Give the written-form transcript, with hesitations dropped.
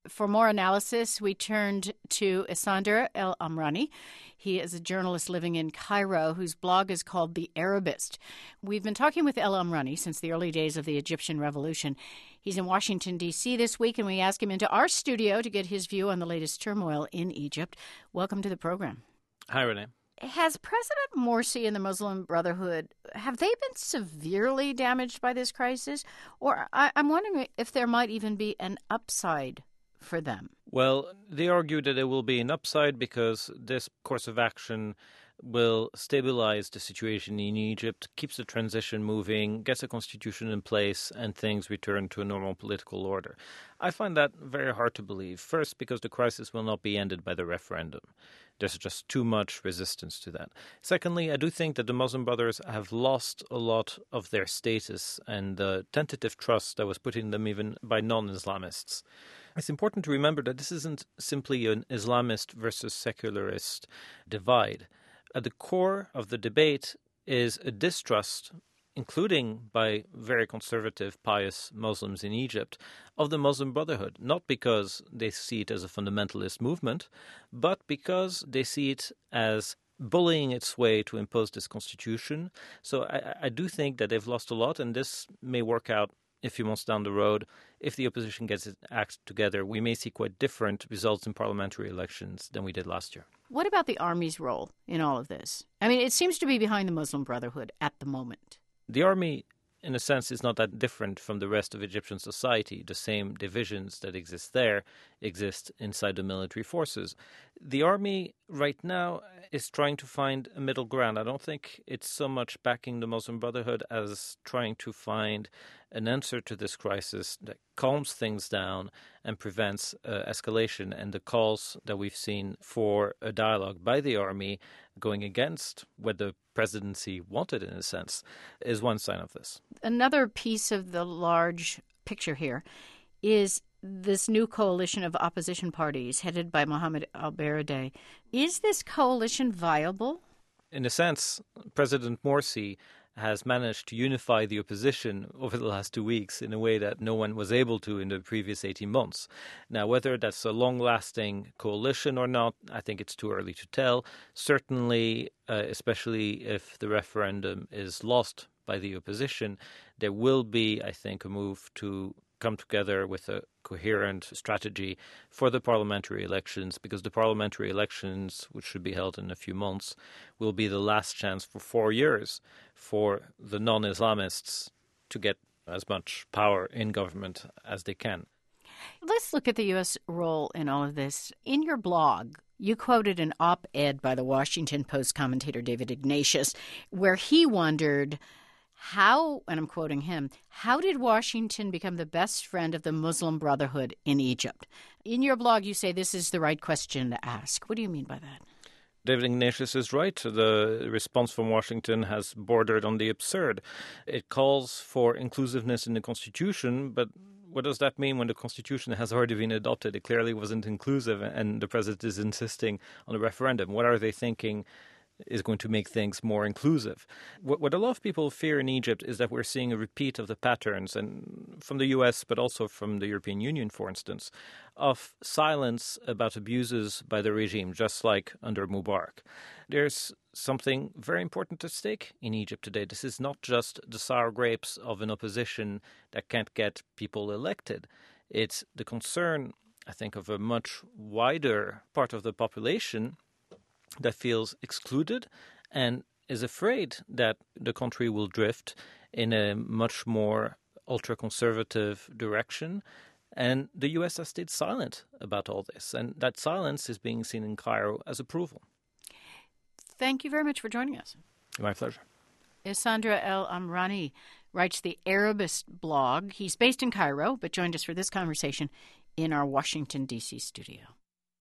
For more analysis, we turned to Issander El Amrani. He is a journalist living in Cairo whose blog is called The Arabist. We've been talking with El Amrani since the early days of the Egyptian Revolution. He's in Washington, D.C. this week, and we asked him into our studio to get his view on the latest turmoil in Egypt. Welcome to the program. Hi, Renee. Has President Morsi and the Muslim Brotherhood, have they been severely damaged by this crisis? Or I'm wondering if there might even be an upside for them. Well, they argue that there will be an upside because this course of action will stabilize the situation in Egypt, keeps the transition moving, gets a constitution in place, and things return to a normal political order. I find that very hard to believe. First, because the crisis will not be ended by the referendum. There's just too much resistance to that. Secondly, I do think that the Muslim Brothers have lost a lot of their status and the tentative trust that was put in them even by non-Islamists. It's important to remember that this isn't simply an Islamist versus secularist divide. At the core of the debate is a distrust, including by very conservative, pious Muslims in Egypt, of the Muslim Brotherhood, not because they see it as a fundamentalist movement, but because they see it as bullying its way to impose this constitution. So I do think that they've lost a lot, and this may work out a few months down the road. If the opposition gets its act together, we may see quite different results in parliamentary elections than we did last year. What about the army's role in all of this? I mean, it seems to be behind the Muslim Brotherhood at the moment. The army, in a sense, is not that different from the rest of Egyptian society. The same divisions that exist there exist inside the military forces. The army right now is trying to find a middle ground. I don't think it's so much backing the Muslim Brotherhood as trying to find an answer to this crisis that calms things down and prevents escalation. And the calls that we've seen for a dialogue by the army going against what the presidency wanted, in a sense, is one sign of this. Another piece of the large picture here is this new coalition of opposition parties headed by Mohammed al-Baradei. Is this coalition viable? In a sense, President Morsi has managed to unify the opposition over the last 2 weeks in a way that no one was able to in the previous 18 months. Now, whether that's a long-lasting coalition or not, I think it's too early to tell. Certainly, especially if the referendum is lost by the opposition, there will be, I think, a move to come together with a coherent strategy for the parliamentary elections, because the parliamentary elections, which should be held in a few months, will be the last chance for 4 years for the non-Islamists to get as much power in government as they can. Let's look at the U.S. role in all of this. In your blog, you quoted an op-ed by the Washington Post commentator David Ignatius, where he wondered how, and I'm quoting him, how did Washington become the best friend of the Muslim Brotherhood in Egypt? In your blog, you say this is the right question to ask. What do you mean by that? David Ignatius is right. The response from Washington has bordered on the absurd. It calls for inclusiveness in the Constitution, but what does that mean when the Constitution has already been adopted? It clearly wasn't inclusive, and the president is insisting on a referendum. What are they thinking is going to make things more inclusive? What a lot of people fear in Egypt is that we're seeing a repeat of the patterns, and from the US, but also from the European Union, for instance, of silence about abuses by the regime, just like under Mubarak. There's something very important at stake in Egypt today. This is not just the sour grapes of an opposition that can't get people elected. It's the concern, I think, of a much wider part of the population that feels excluded and is afraid that the country will drift in a much more ultra-conservative direction. And the U.S. has stayed silent about all this. And that silence is being seen in Cairo as approval. Thank you very much for joining us. My pleasure. Issander El Amrani writes the Arabist blog. He's based in Cairo, but joined us for this conversation in our Washington, D.C. studio.